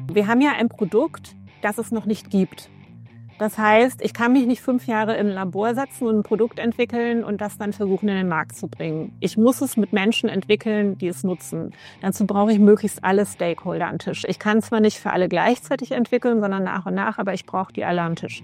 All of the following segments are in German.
Wir haben ja ein Produkt, das es noch nicht gibt. Das heißt, ich kann mich nicht 5 Jahre im Labor setzen und ein Produkt entwickeln und das dann versuchen, in den Markt zu bringen. Ich muss es mit Menschen entwickeln, die es nutzen. Dazu brauche ich möglichst alle Stakeholder am Tisch. Ich kann zwar nicht für alle gleichzeitig entwickeln, sondern nach und nach, aber ich brauche die alle am Tisch.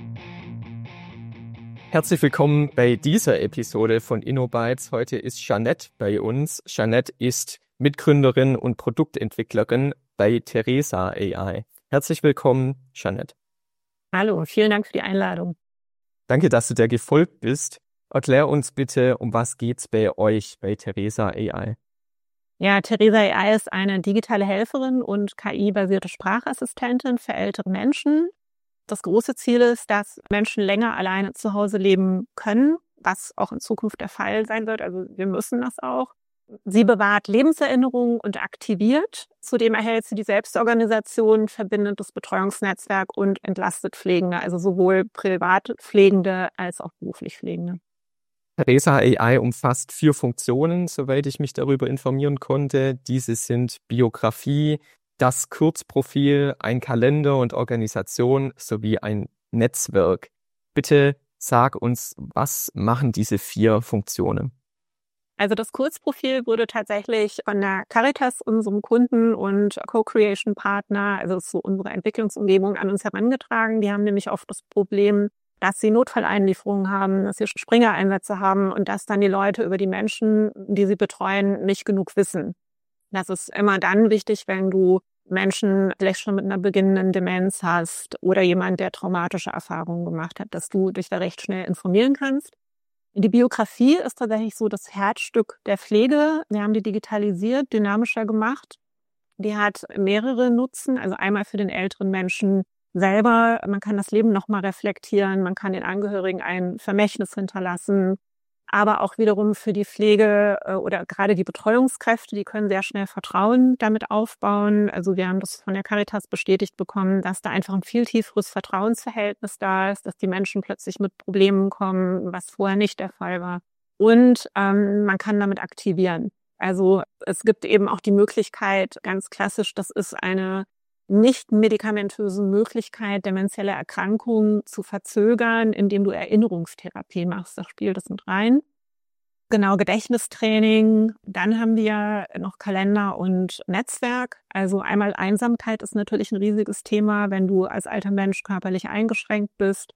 Herzlich willkommen bei dieser Episode von InnoBytes. Heute ist Jeanette bei uns. Jeanette ist Mitgründerin und Produktentwicklerin bei Theresa AI. Herzlich willkommen, Jeanette. Hallo, vielen Dank für die Einladung. Danke, dass du dir gefolgt bist. Erklär uns bitte, um was geht's bei euch bei Theresa AI? Ja, Theresa AI ist eine digitale Helferin und KI-basierte Sprachassistentin für ältere Menschen. Das große Ziel ist, dass Menschen länger alleine zu Hause leben können, was auch in Zukunft der Fall sein wird. Also wir müssen das auch. Sie bewahrt Lebenserinnerungen und aktiviert. Zudem erhält sie die Selbstorganisation, verbindet das Betreuungsnetzwerk und entlastet Pflegende, also sowohl Privatpflegende als auch beruflich Pflegende. Theresa AI umfasst 4 Funktionen, soweit ich mich darüber informieren konnte. Diese sind Biografie, das Kurzprofil, ein Kalender und Organisation sowie ein Netzwerk. Bitte sag uns, was machen diese 4 Funktionen? Also das Kurzprofil wurde tatsächlich von der Caritas, unserem Kunden und Co-Creation-Partner, also so unsere Entwicklungsumgebung, an uns herangetragen. Die haben nämlich oft das Problem, dass sie Notfalleinlieferungen haben, dass sie Springer-Einsätze haben und dass dann die Leute über die Menschen, die sie betreuen, nicht genug wissen. Das ist immer dann wichtig, wenn du Menschen vielleicht schon mit einer beginnenden Demenz hast oder jemand, der traumatische Erfahrungen gemacht hat, dass du dich da recht schnell informieren kannst. Die Biografie ist tatsächlich so das Herzstück der Pflege. Wir haben die digitalisiert, dynamischer gemacht. Die hat mehrere Nutzen, also einmal für den älteren Menschen selber. Man kann das Leben nochmal reflektieren, man kann den Angehörigen ein Vermächtnis hinterlassen, aber auch wiederum für die Pflege oder gerade die Betreuungskräfte, die können sehr schnell Vertrauen damit aufbauen. Also wir haben das von der Caritas bestätigt bekommen, dass da einfach ein viel tieferes Vertrauensverhältnis da ist, dass die Menschen plötzlich mit Problemen kommen, was vorher nicht der Fall war. Und man kann damit aktivieren. Also es gibt eben auch die Möglichkeit, ganz klassisch, das ist eine nicht medikamentöse Möglichkeit, demenzielle Erkrankungen zu verzögern, indem du Erinnerungstherapie machst. Das spielt das mit rein. Genau, Gedächtnistraining. Dann haben wir noch Kalender und Netzwerk. Also einmal Einsamkeit ist natürlich ein riesiges Thema, wenn du als alter Mensch körperlich eingeschränkt bist.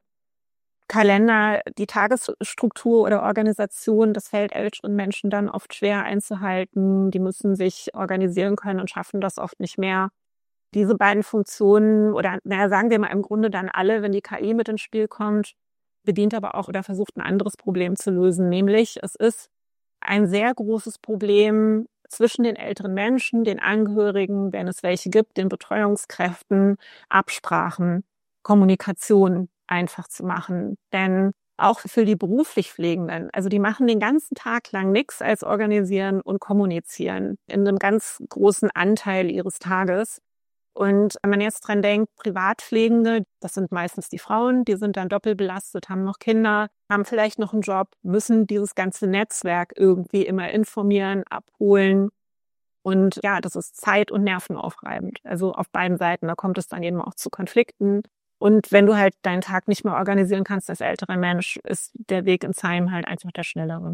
Kalender, die Tagesstruktur oder Organisation, das fällt älteren Menschen dann oft schwer einzuhalten. Die müssen sich organisieren können und schaffen das oft nicht mehr. Diese beiden Funktionen oder sagen wir mal im Grunde dann alle, wenn die KI mit ins Spiel kommt, bedient aber auch oder versucht ein anderes Problem zu lösen, nämlich es ist ein sehr großes Problem zwischen den älteren Menschen, den Angehörigen, wenn es welche gibt, den Betreuungskräften, Absprachen, Kommunikation einfach zu machen. Denn auch für die beruflich Pflegenden, also die machen den ganzen Tag lang nichts als organisieren und kommunizieren in einem ganz großen Anteil ihres Tages. Und wenn man jetzt dran denkt, Privatpflegende, das sind meistens die Frauen, die sind dann doppelt belastet, haben noch Kinder, haben vielleicht noch einen Job, müssen dieses ganze Netzwerk irgendwie immer informieren, abholen. Und ja, das ist zeit- und nervenaufreibend. Also auf beiden Seiten, da kommt es dann eben auch zu Konflikten. Und wenn du halt deinen Tag nicht mehr organisieren kannst als älterer Mensch, ist der Weg ins Heim halt einfach der schnellere.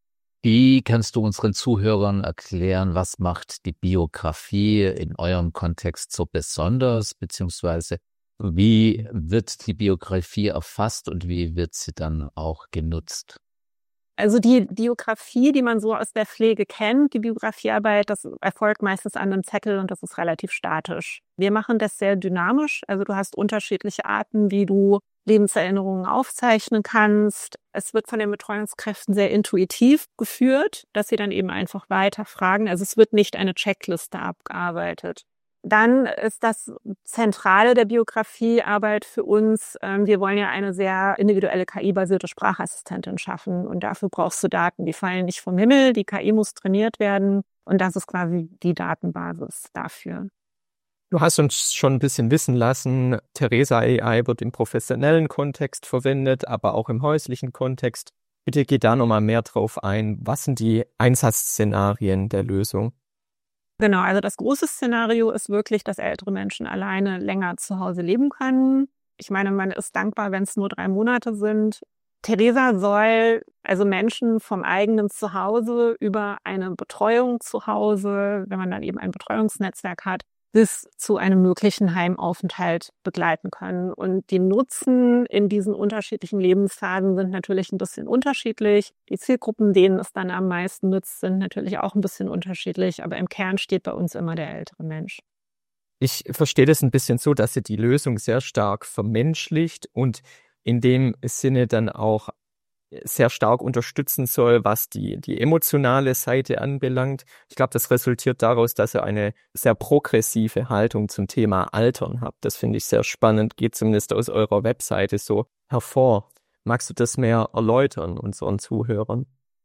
Wie kannst du unseren Zuhörern erklären, was macht die Biografie in eurem Kontext so besonders, beziehungsweise wie wird die Biografie erfasst und wie wird sie dann auch genutzt? Also die Biografie, die man so aus der Pflege kennt, die Biografiearbeit, das erfolgt meistens an einem Zettel und das ist relativ statisch. Wir machen das sehr dynamisch, also du hast unterschiedliche Arten, wie du Lebenserinnerungen aufzeichnen kannst. Es wird von den Betreuungskräften sehr intuitiv geführt, dass sie dann eben einfach weiter fragen. Also es wird nicht eine Checkliste abgearbeitet. Dann ist das Zentrale der Biografiearbeit für uns, wir wollen ja eine sehr individuelle KI-basierte Sprachassistentin schaffen und dafür brauchst du Daten, die fallen nicht vom Himmel, die KI muss trainiert werden und das ist quasi die Datenbasis dafür. Du hast uns schon ein bisschen wissen lassen, Theresa AI wird im professionellen Kontext verwendet, aber auch im häuslichen Kontext. Bitte geh da nochmal mehr drauf ein. Was sind die Einsatzszenarien der Lösung? Genau, also das große Szenario ist wirklich, dass ältere Menschen alleine länger zu Hause leben können. Ich meine, man ist dankbar, wenn es nur 3 Monate sind. Theresa soll also Menschen vom eigenen Zuhause über eine Betreuung zu Hause, wenn man dann eben ein Betreuungsnetzwerk hat, bis zu einem möglichen Heimaufenthalt begleiten können. Und die Nutzen in diesen unterschiedlichen Lebensphasen sind natürlich ein bisschen unterschiedlich. Die Zielgruppen, denen es dann am meisten nützt, sind natürlich auch ein bisschen unterschiedlich. Aber im Kern steht bei uns immer der ältere Mensch. Ich verstehe das ein bisschen so, dass ihr die Lösung sehr stark vermenschlicht und in dem Sinne dann auch sehr stark unterstützen soll, was die emotionale Seite anbelangt. Ich glaube, das resultiert daraus, dass ihr eine sehr progressive Haltung zum Thema Altern habt. Das finde ich sehr spannend, geht zumindest aus eurer Webseite so hervor. Magst du das mehr erläutern unseren Zuhörern?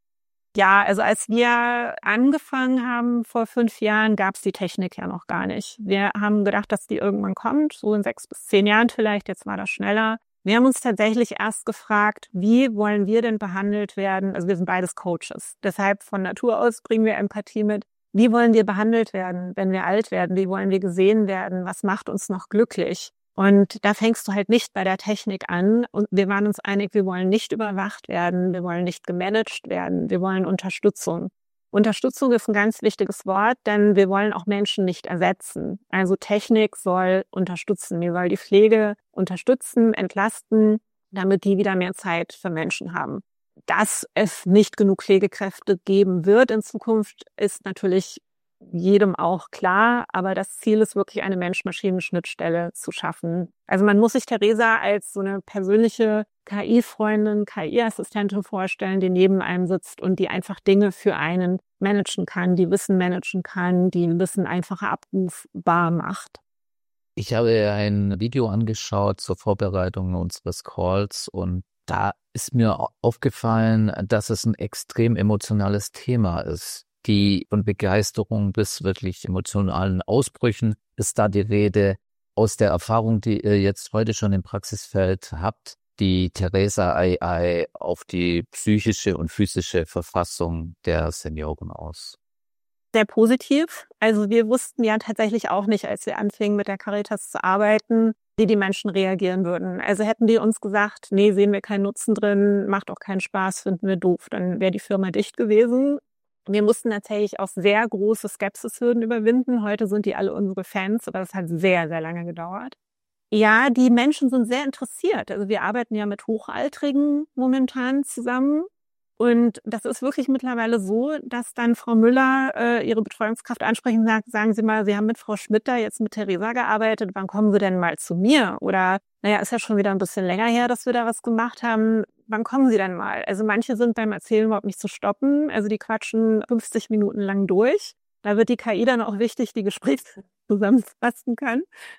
Ja, also als wir angefangen haben vor 5 Jahren, gab es die Technik ja noch gar nicht. Wir haben gedacht, dass die irgendwann kommt, so in 6 bis 10 Jahren vielleicht, jetzt war das schneller. Wir haben uns tatsächlich erst gefragt, wie wollen wir denn behandelt werden? Also wir sind beides Coaches. Deshalb von Natur aus bringen wir Empathie mit. Wie wollen wir behandelt werden, wenn wir alt werden? Wie wollen wir gesehen werden? Was macht uns noch glücklich? Und da fängst du halt nicht bei der Technik an. Und wir waren uns einig, wir wollen nicht überwacht werden, wir wollen nicht gemanagt werden, wir wollen Unterstützung. Unterstützung ist ein ganz wichtiges Wort, denn wir wollen auch Menschen nicht ersetzen. Also Technik soll unterstützen. Wir wollen die Pflege unterstützen, entlasten, damit die wieder mehr Zeit für Menschen haben. Dass es nicht genug Pflegekräfte geben wird in Zukunft, ist natürlich jedem auch klar, aber das Ziel ist wirklich, eine Mensch-Maschinen-Schnittstelle zu schaffen. Also man muss sich Theresa als so eine persönliche KI-Freundin, KI-Assistentin vorstellen, die neben einem sitzt und die einfach Dinge für einen managen kann, die Wissen managen kann, die Wissen einfacher abrufbar macht. Ich habe ein Video angeschaut zur Vorbereitung unseres Calls und da ist mir aufgefallen, dass es ein extrem emotionales Thema ist. Die von Begeisterung bis wirklich emotionalen Ausbrüchen ist da die Rede. Aus der Erfahrung, die ihr jetzt heute schon im Praxisfeld habt, die Theresa AI auf die psychische und physische Verfassung der Senioren aus? Sehr positiv. Also wir wussten ja tatsächlich auch nicht, als wir anfingen mit der Caritas zu arbeiten, wie die Menschen reagieren würden. Also hätten die uns gesagt, nee, sehen wir keinen Nutzen drin, macht auch keinen Spaß, finden wir doof, dann wäre die Firma dicht gewesen. Wir mussten tatsächlich auch sehr große Skepsishürden überwinden. Heute sind die alle unsere Fans, aber das hat sehr, sehr lange gedauert. Ja, die Menschen sind sehr interessiert. Also wir arbeiten ja mit Hochaltrigen momentan zusammen. Und das ist wirklich mittlerweile so, dass dann Frau Müller ihre Betreuungskraft ansprechen und sagt, sagen Sie mal, Sie haben mit Frau Schmidt da jetzt mit Theresa gearbeitet, wann kommen Sie denn mal zu mir? Oder, naja, ist ja schon wieder ein bisschen länger her, dass wir da was gemacht haben. Wann kommen Sie denn mal? Also manche sind beim Erzählen überhaupt nicht zu stoppen. Also die quatschen 50 Minuten lang durch. Da wird die KI dann auch wichtig, die Gespräche zusammenfassen kann.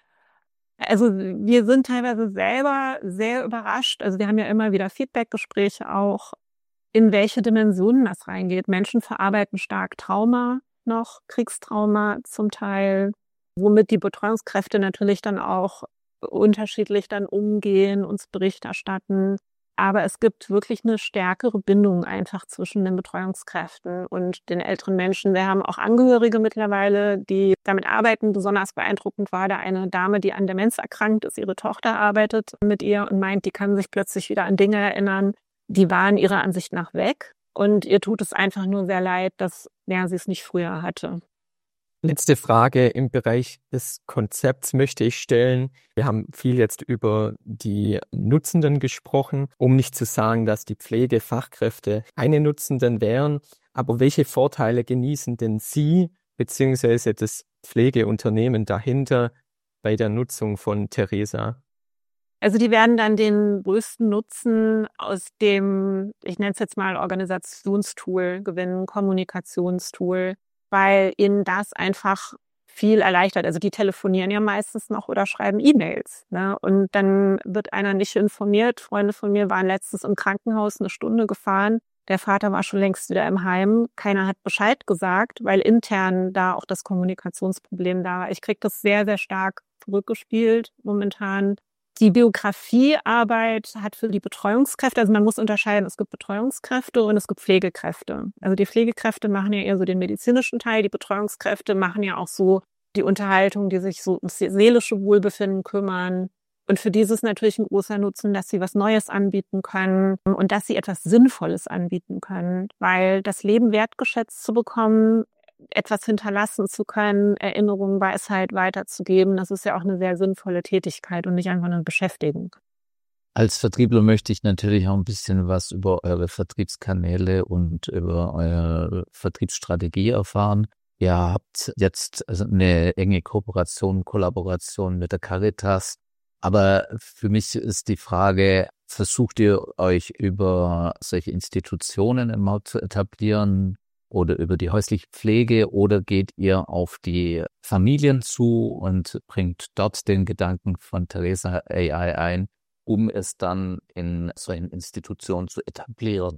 Also wir sind teilweise selber sehr überrascht. Also wir haben ja immer wieder Feedbackgespräche auch, in welche Dimensionen das reingeht. Menschen verarbeiten stark Trauma noch, Kriegstrauma zum Teil, womit die Betreuungskräfte natürlich dann auch unterschiedlich dann umgehen, uns Bericht erstatten. Aber es gibt wirklich eine stärkere Bindung einfach zwischen den Betreuungskräften und den älteren Menschen. Wir haben auch Angehörige mittlerweile, die damit arbeiten. Besonders beeindruckend war da eine Dame, die an Demenz erkrankt ist. Ihre Tochter arbeitet mit ihr und meint, die kann sich plötzlich wieder an Dinge erinnern. Die waren ihrer Ansicht nach weg. Und ihr tut es einfach nur sehr leid, dass sie es nicht früher hatte. Letzte Frage im Bereich des Konzepts möchte ich stellen. Wir haben viel jetzt über die Nutzenden gesprochen, um nicht zu sagen, dass die Pflegefachkräfte keine Nutzenden wären. Aber welche Vorteile genießen denn Sie bzw. das Pflegeunternehmen dahinter bei der Nutzung von Theresa? Also die werden dann den größten Nutzen aus dem, ich nenne es jetzt mal Organisationstool gewinnen, Kommunikationstool, weil ihnen das einfach viel erleichtert. Also die telefonieren ja meistens noch oder schreiben E-Mails, ne? Und dann wird einer nicht informiert. Freunde von mir waren letztens im Krankenhaus 1 Stunde gefahren. Der Vater war schon längst wieder im Heim. Keiner hat Bescheid gesagt, weil intern da auch das Kommunikationsproblem da war. Ich kriege das sehr, sehr stark zurückgespielt momentan. Die Biografiearbeit hat für die Betreuungskräfte, also man muss unterscheiden, es gibt Betreuungskräfte und es gibt Pflegekräfte. Also die Pflegekräfte machen ja eher so den medizinischen Teil, die Betreuungskräfte machen ja auch so die Unterhaltung, die sich so ums seelische Wohlbefinden kümmern. Und für die ist es natürlich ein großer Nutzen, dass sie was Neues anbieten können und dass sie etwas Sinnvolles anbieten können, weil das Leben wertgeschätzt zu bekommen, etwas hinterlassen zu können, Erinnerungen, Weisheit weiterzugeben, das ist ja auch eine sehr sinnvolle Tätigkeit und nicht einfach eine Beschäftigung. Als Vertriebler möchte ich natürlich auch ein bisschen was über eure Vertriebskanäle und über eure Vertriebsstrategie erfahren. Ihr habt jetzt also eine enge Kollaboration mit der Caritas. Aber für mich ist die Frage, versucht ihr euch über solche Institutionen im Markt zu etablieren oder über die häusliche Pflege oder geht ihr auf die Familien zu und bringt dort den Gedanken von Theresa AI ein, um es dann in solchen Institutionen zu etablieren?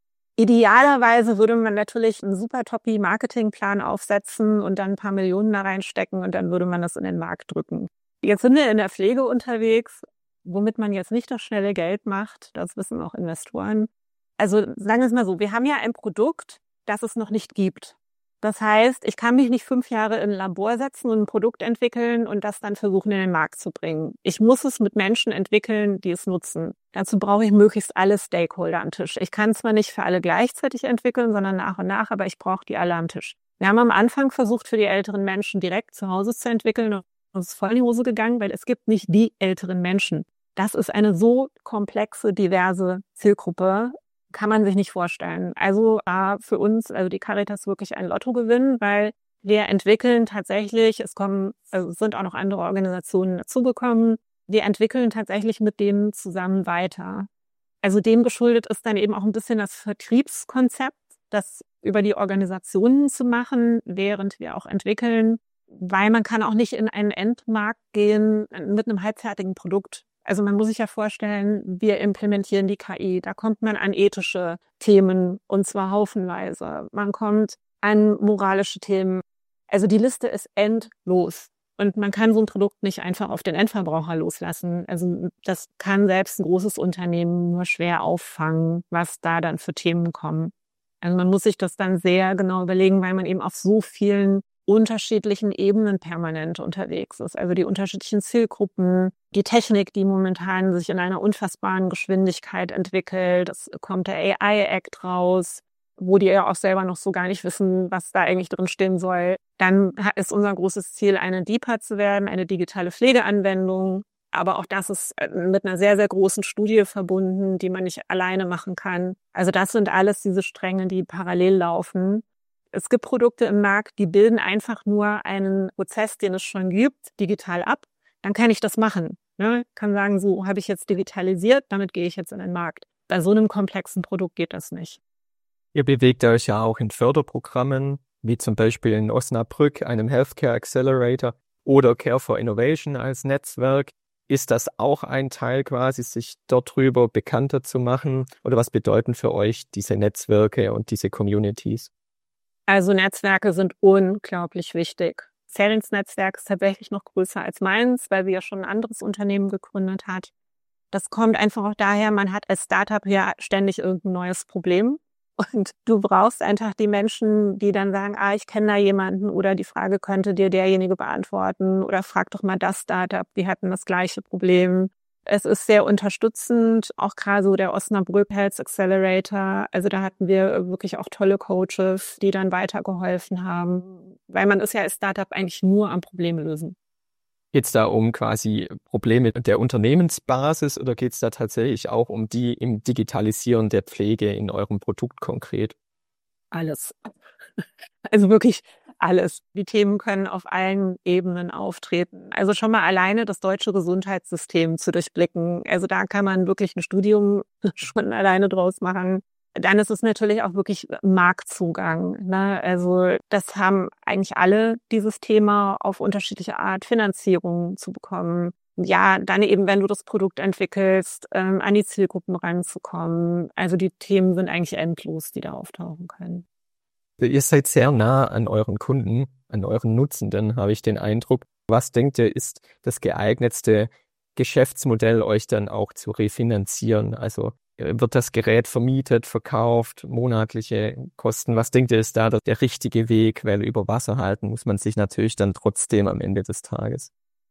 Idealerweise würde man natürlich einen super toppi Marketingplan aufsetzen und dann ein paar Millionen da reinstecken und dann würde man das in den Markt drücken. Jetzt sind wir in der Pflege unterwegs, womit man jetzt nicht das schnelle Geld macht. Das wissen auch Investoren. Also sagen wir es mal so, wir haben ja ein Produkt, das es noch nicht gibt. Das heißt, ich kann mich nicht 5 Jahre in ein Labor setzen und ein Produkt entwickeln und das dann versuchen, in den Markt zu bringen. Ich muss es mit Menschen entwickeln, die es nutzen. Dazu brauche ich möglichst alle Stakeholder am Tisch. Ich kann zwar nicht für alle gleichzeitig entwickeln, sondern nach und nach, aber ich brauche die alle am Tisch. Wir haben am Anfang versucht, für die älteren Menschen direkt zu Hause zu entwickeln und es ist voll in die Hose gegangen, weil es gibt nicht die älteren Menschen. Das ist eine so komplexe, diverse Zielgruppe, kann man sich nicht vorstellen. Also für uns, also die Caritas wirklich ein Lottogewinn, weil wir entwickeln tatsächlich, es sind auch noch andere Organisationen dazugekommen, wir entwickeln tatsächlich mit denen zusammen weiter. Also dem geschuldet ist dann eben auch ein bisschen das Vertriebskonzept, das über die Organisationen zu machen, während wir auch entwickeln, weil man kann auch nicht in einen Endmarkt gehen mit einem halbfertigen Produkt. Also man muss sich ja vorstellen, wir implementieren die KI. Da kommt man an ethische Themen und zwar haufenweise. Man kommt an moralische Themen. Also die Liste ist endlos. Und man kann so ein Produkt nicht einfach auf den Endverbraucher loslassen. Also das kann selbst ein großes Unternehmen nur schwer auffangen, was da dann für Themen kommen. Also man muss sich das dann sehr genau überlegen, weil man eben auf so vielen unterschiedlichen Ebenen permanent unterwegs ist. Also die unterschiedlichen Zielgruppen, die Technik, die momentan sich in einer unfassbaren Geschwindigkeit entwickelt. Es kommt der AI-Act raus, wo die ja auch selber noch so gar nicht wissen, was da eigentlich drin stehen soll. Dann ist unser großes Ziel, eine DiPA zu werden, eine digitale Pflegeanwendung. Aber auch das ist mit einer sehr, sehr großen Studie verbunden, die man nicht alleine machen kann. Also das sind alles diese Stränge, die parallel laufen. Es gibt Produkte im Markt, die bilden einfach nur einen Prozess, den es schon gibt, digital ab. Dann kann ich das machen. Ne? Kann sagen, so habe ich jetzt digitalisiert, damit gehe ich jetzt in den Markt. Bei so einem komplexen Produkt geht das nicht. Ihr bewegt euch ja auch in Förderprogrammen, wie zum Beispiel in Osnabrück, einem Healthcare Accelerator oder Care for Innovation als Netzwerk. Ist das auch ein Teil quasi, sich dort drüber bekannter zu machen? Oder was bedeuten für euch diese Netzwerke und diese Communities? Also Netzwerke sind unglaublich wichtig. Serins Netzwerk ist tatsächlich noch größer als meins, weil sie ja schon ein anderes Unternehmen gegründet hat. Das kommt einfach auch daher, man hat als Startup ja ständig irgendein neues Problem. Und du brauchst einfach die Menschen, die dann sagen, ich kenne da jemanden oder die Frage könnte dir derjenige beantworten oder frag doch mal das Startup, die hatten das gleiche Problem. Es ist sehr unterstützend, auch gerade so der Osnabrück Health Accelerator. Also da hatten wir wirklich auch tolle Coaches, die dann weitergeholfen haben, weil man ist ja als Startup eigentlich nur am Probleme lösen. Geht es da um quasi Probleme der Unternehmensbasis oder geht es da tatsächlich auch um die im Digitalisieren der Pflege in eurem Produkt konkret? Alles. Also wirklich alles. Die Themen können auf allen Ebenen auftreten. Also schon mal alleine das deutsche Gesundheitssystem zu durchblicken. Also da kann man wirklich ein Studium schon alleine draus machen. Dann ist es natürlich auch wirklich Marktzugang. Ne? Also das haben eigentlich alle dieses Thema auf unterschiedliche Art, Finanzierung zu bekommen. Ja, dann eben, wenn du das Produkt entwickelst, an die Zielgruppen ranzukommen. Also die Themen sind eigentlich endlos, die da auftauchen können. Ihr seid sehr nah an euren Kunden, an euren Nutzenden, habe ich den Eindruck. Was denkt ihr, ist das geeignetste Geschäftsmodell euch dann auch zu refinanzieren? Also wird das Gerät vermietet, verkauft, monatliche Kosten? Was denkt ihr, ist da der richtige Weg? Weil über Wasser halten muss man sich natürlich dann trotzdem am Ende des Tages.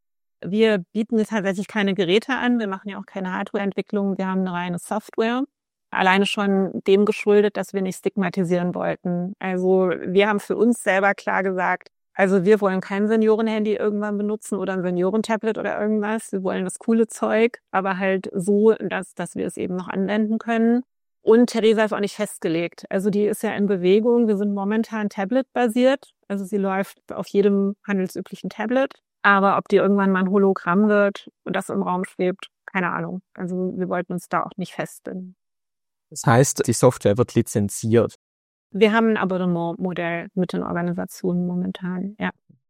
Wir bieten jetzt tatsächlich keine Geräte an. Wir machen ja auch keine Hardwareentwicklung. Wir haben eine reine Software. Alleine schon dem geschuldet, dass wir nicht stigmatisieren wollten. Also wir haben für uns selber klar gesagt, also wir wollen kein Seniorenhandy irgendwann benutzen oder ein Seniorentablet oder irgendwas. Wir wollen das coole Zeug, aber halt so, dass wir es eben noch anwenden können. Und Theresa ist auch nicht festgelegt. Also die ist ja in Bewegung. Wir sind momentan Tablet-basiert. Also sie läuft auf jedem handelsüblichen Tablet. Aber ob die irgendwann mal ein Hologramm wird und das im Raum schwebt, keine Ahnung. Also wir wollten uns da auch nicht festbinden. Das heißt, die Software wird lizenziert. Wir haben ein Abonnementmodell mit den Organisationen momentan, ja.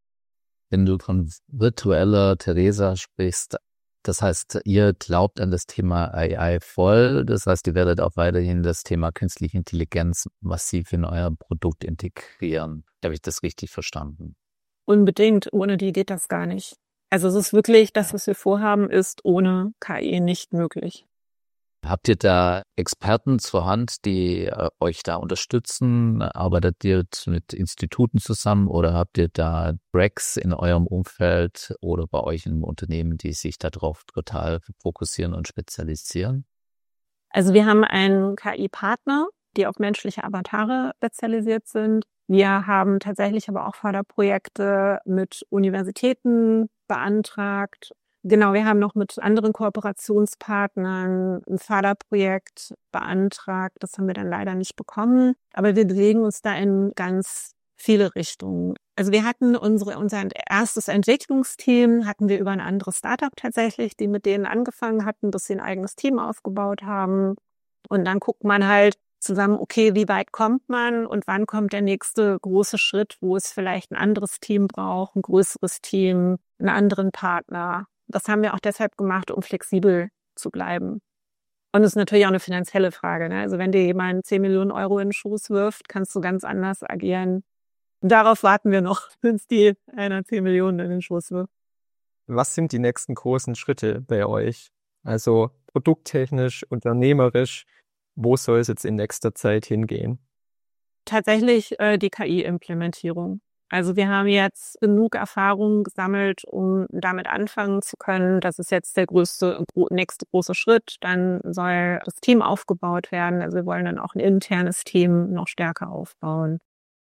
Wenn du von virtueller Theresa sprichst, das heißt, ihr glaubt an das Thema AI voll. Das heißt, ihr werdet auch weiterhin das Thema künstliche Intelligenz massiv in euer Produkt integrieren. Habe ich das richtig verstanden? Unbedingt. Ohne die geht das gar nicht. Also es ist wirklich, das, was wir vorhaben, ist ohne KI nicht möglich. Habt ihr da Experten zur Hand, die euch da unterstützen? Arbeitet ihr mit Instituten zusammen oder habt ihr da Cracks in eurem Umfeld oder bei euch im Unternehmen, die sich darauf total fokussieren und spezialisieren? Also wir haben einen KI-Partner, die auf menschliche Avatare spezialisiert sind. Wir haben tatsächlich aber auch Förderprojekte mit Universitäten beantragt. Genau, wir haben noch mit anderen Kooperationspartnern ein Förderprojekt beantragt. Das haben wir dann leider nicht bekommen. Aber wir bewegen uns da in ganz viele Richtungen. Also wir hatten unser erstes Entwicklungsteam, hatten wir über ein anderes Startup tatsächlich, die mit denen angefangen hatten, bis sie ein eigenes Team aufgebaut haben. Und dann guckt man halt zusammen, okay, wie weit kommt man und wann kommt der nächste große Schritt, wo es vielleicht ein anderes Team braucht, ein größeres Team, einen anderen Partner. Das haben wir auch deshalb gemacht, um flexibel zu bleiben. Und es ist natürlich auch eine finanzielle Frage, ne? Also wenn dir jemand 10 Millionen Euro in den Schoß wirft, kannst du ganz anders agieren. Und darauf warten wir noch, bis die einer 10 Millionen in den Schoß wirft. Was sind die nächsten großen Schritte bei euch? Also produkttechnisch, unternehmerisch, wo soll es jetzt in nächster Zeit hingehen? Tatsächlich die KI-Implementierung. Also wir haben jetzt genug Erfahrung gesammelt, um damit anfangen zu können. Das ist jetzt der nächste große Schritt. Dann soll das Team aufgebaut werden. Also wir wollen dann auch ein internes Team noch stärker aufbauen.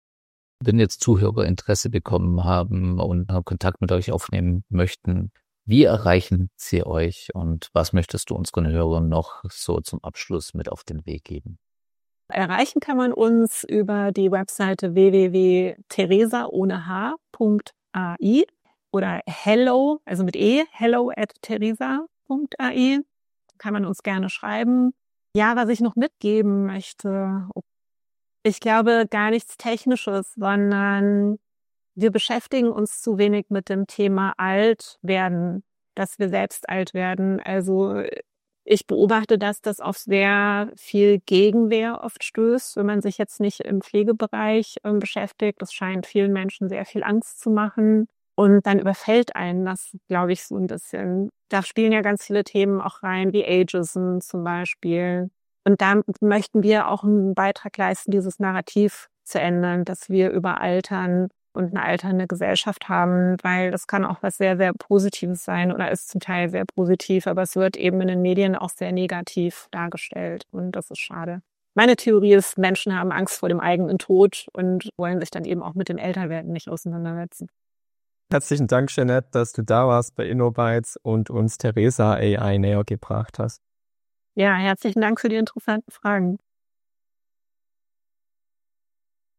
Wenn jetzt Zuhörer Interesse bekommen haben und Kontakt mit euch aufnehmen möchten, wie erreichen sie euch und was möchtest du unseren Hörern noch so zum Abschluss mit auf den Weg geben? Erreichen kann man uns über die Webseite www.theresa.ai oder hello, also mit hello@theresa.ai. Kann man uns gerne schreiben. Ja, was ich noch mitgeben möchte, ich glaube gar nichts Technisches, sondern wir beschäftigen uns zu wenig mit dem Thema alt werden, dass wir selbst alt werden. Also ich beobachte, dass das auf sehr viel Gegenwehr oft stößt, wenn man sich jetzt nicht im Pflegebereich beschäftigt. Das scheint vielen Menschen sehr viel Angst zu machen. Und dann überfällt einen das, glaube ich, so ein bisschen. Da spielen ja ganz viele Themen auch rein, wie Ageism zum Beispiel. Und da möchten wir auch einen Beitrag leisten, dieses Narrativ zu ändern, dass wir über Altern und eine alternde Gesellschaft haben, weil das kann auch was sehr, sehr Positives sein oder ist zum Teil sehr positiv, aber es wird eben in den Medien auch sehr negativ dargestellt und das ist schade. Meine Theorie ist, Menschen haben Angst vor dem eigenen Tod und wollen sich dann eben auch mit dem Älterwerden nicht auseinandersetzen. Herzlichen Dank, Jeanette, dass du da warst bei InnoBytes und uns Theresa AI näher gebracht hast. Ja, herzlichen Dank für die interessanten Fragen.